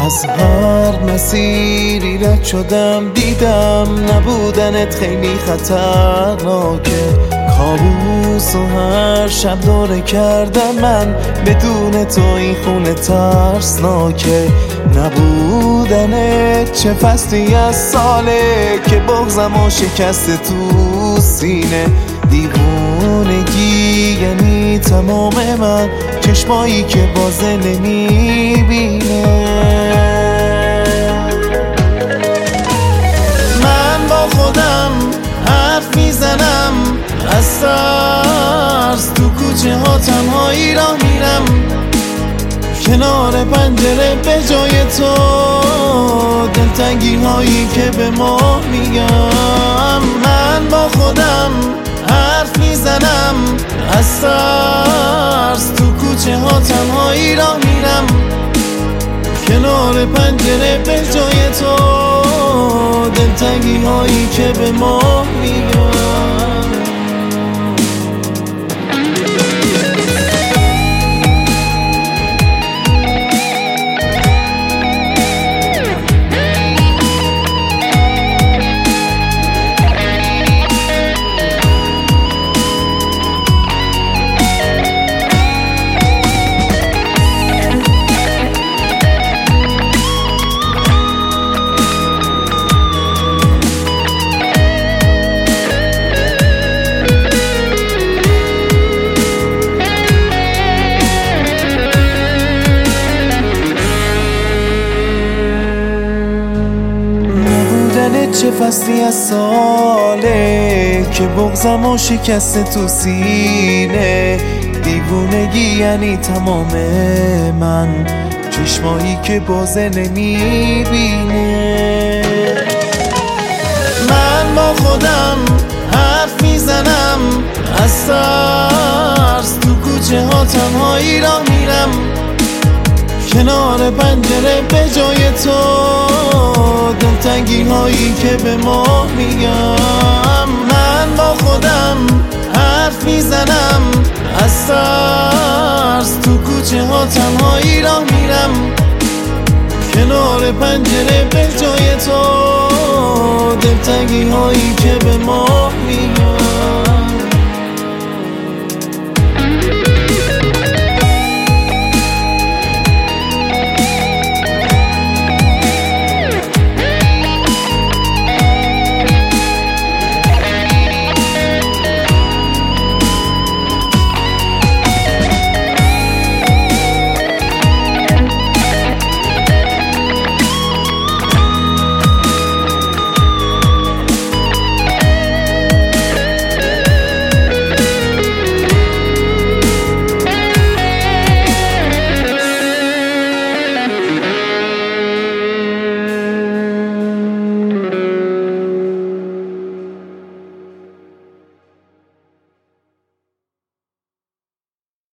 از هر مسیری رد شدم دیدم نبودنت خیلی خطرناکه. کابوس و هر شب دوره کردم من بدون تو این خونه ترسناکه. نبودنت چه فصلی از ساله که بغضم و شکست تو سینه. دیوونگی یعنی تمام من، چشمایی که بازه نمیبینه. من با خودم حرف میزنم از ترس، تو کوچه ها تنهایی راه میرم کنار پنجره به جای تو. دلتنگی هایی که به ما میگم، من با خودم حرف میزنم از ترس، تو کوچه ها تنهایی راه میرم کنار پنجره به جای تو. دلتنگی هایی که به ما میگم. چه فصلی از ساله که بغضم و شکست تو سینه. دیوونگی یعنی تمام من، چشمایی که بازه نمیبینه. من با خودم حرف میزنم از ترس، تو کوچه ها تنهایی راه میرم کنار پنجره به جای تو. دلتنگی هایی که به ما میگم، من با خودم حرف میزنم از ترس، تو کوچه ها تنهایی راه میرم کنار پنجره به جای تو. دلتنگی هایی که به ما میگم.